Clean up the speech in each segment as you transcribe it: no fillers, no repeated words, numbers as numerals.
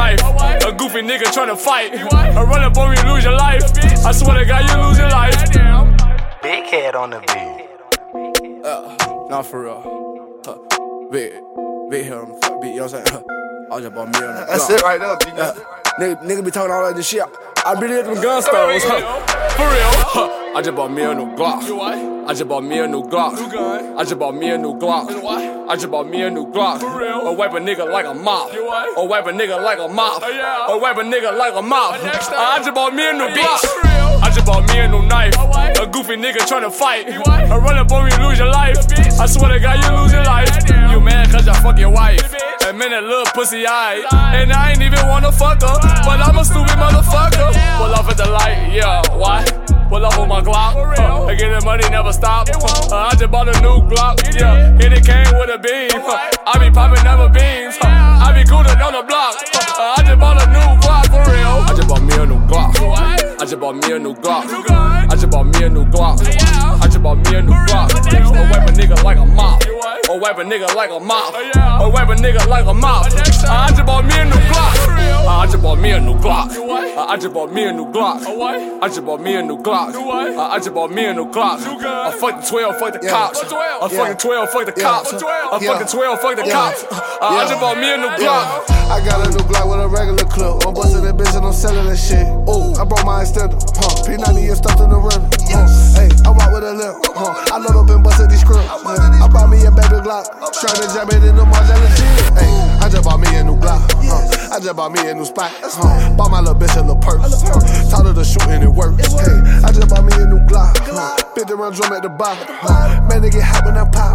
knife. A goofy nigga tryna fight. A run up on me, lose your life. I swear to God, you lose your life. Big head on the beat. Nah, for real. Big head on the beat, you know what I'm saying? I just bought me on the That's it right there, nigga be talking all that shit. I be at them gun stores. For real. I just bought me a new Glock. I just bought me a new Glock. I just bought me a new Glock. I just bought me a new Glock. Or wipe a nigga like a mop. Or wipe a nigga like a mop. Or wipe a nigga like a mop. I just bought me a new Glock. I just bought me a new knife. A goofy nigga tryna fight. A run up on me, lose your life. I swear to God, you lose your life. You mad cause you fuck your wife. And man, that little pussy eyed. And I ain't even wanna fuck her. But I'm a stupid motherfucker. Pull off at the light, yeah, why? Pull up on my Glock. I get the money, never stop. I just bought a new Glock. Yeah, and it came with a beam. I be popping never beans. I be cooling on the block. I just bought a new Glock for real. I just bought me a new Glock. I just bought me a new Glock. I just bought me a new Glock. I just bought me a new Glock. Or wipe a nigga like a mop. Or wipe a nigga like a mop. Or wipe a nigga like a mop. I just bought me a new Glock. I just bought me a new Glock. I just bought me a new Glock. I just bought me a new Glock. I just bought me a new Glock. I fuck the 12, fuck the cops. I fucking 12, fuck the cops. I fucking 12, fuck the cops. I just bought me a new Glock. I got a new Glock with a regular clip. I'm busting that bitch and I'm selling that shit. Ooh, I broke my extender. P90 and stuffed in the rim. Hey, I walk with a limp. I load up and busted these scripts. I bought me a baby Glock. Trying to jam it in the Margiela shit. Hey, I just bought me a new Glock. I just bought me a new spot. Bought my little bitch a little purse. Taught her to shoot and it works. Hey, I just bought me a new Glock. 50 round drum at the bottom. Man, they get hot when I pop.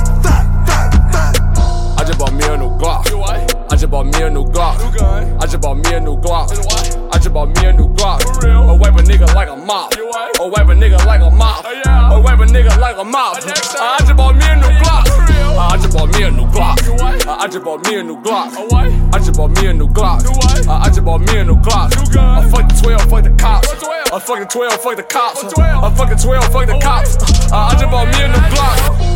I just bought me a new Glock. I just bought me a new Glock. I just bought me a new Glock. I just bought me a new Glock. Or wipe a nigga like a mop. Or wipe a nigga like a mop. Or wipe a nigga like a mop. I just bought me a new Glock. I just bought me a new Glock. I just bought me a new Glock. I just bought me a new Glock. I just bought me a new Glock. I fuck the 12, fuck the cops. I fucking 12, fuck the cops. I fucking 12, fuck the cops. I just bought me a new Glock.